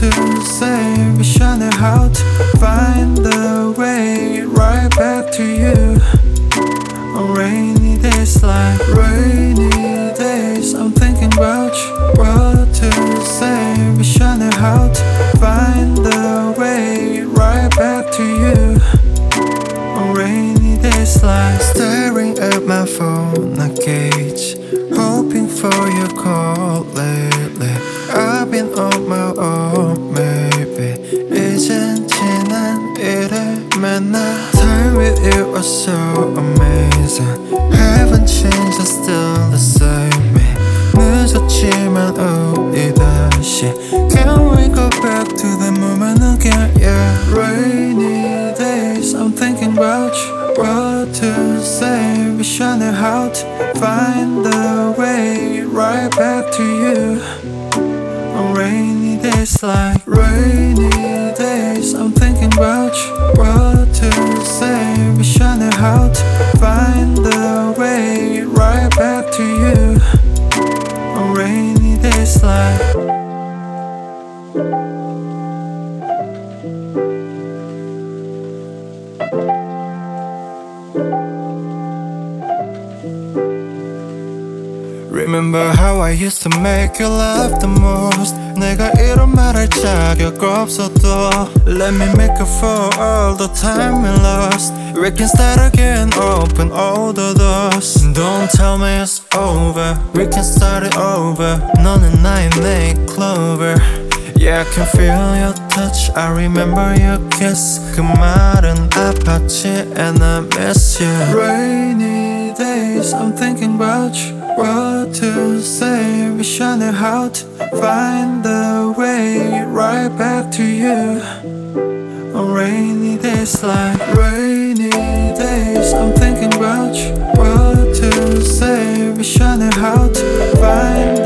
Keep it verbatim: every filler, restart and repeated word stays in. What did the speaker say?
to say, wish I knew how to find the way right back to you. On rainy days like rainy days, I'm thinking about you. What to say, wish I knew how to find the way right back to you. On rainy days like staring at my phone, I gauge, hoping for your call lately. I've been on my own, maybe 이젠 지난 일에 맨날 Time with you was so amazing. Haven't changed, I'm still the same me. 늦었지만 우리 다시 Can we go back to the moment again? Yeah, rainy days, I'm thinking about you. What to say, wish I knew how to find the way right back to you. On rainy days like rainy days, I'm thinking about you. What to say, wish I knew how to find the way right back to you. On rainy days like Remember how I used to make you laugh the most. 내가 이런 말 할 자격 없어도 Let me make up for all the time we lost. We can start again, open all the doors. Don't tell me it's over, we can start it over. 너는 나의 nail clover. Yeah, I can feel your touch, I remember your kiss. 그 말은 아팠지 and I miss you. Rainy days, I'm thinking about you. What to say, wish I knew how to find the way right back to you. On rainy days like rainy days, I'm thinking about you. What to say, wish I knew how to find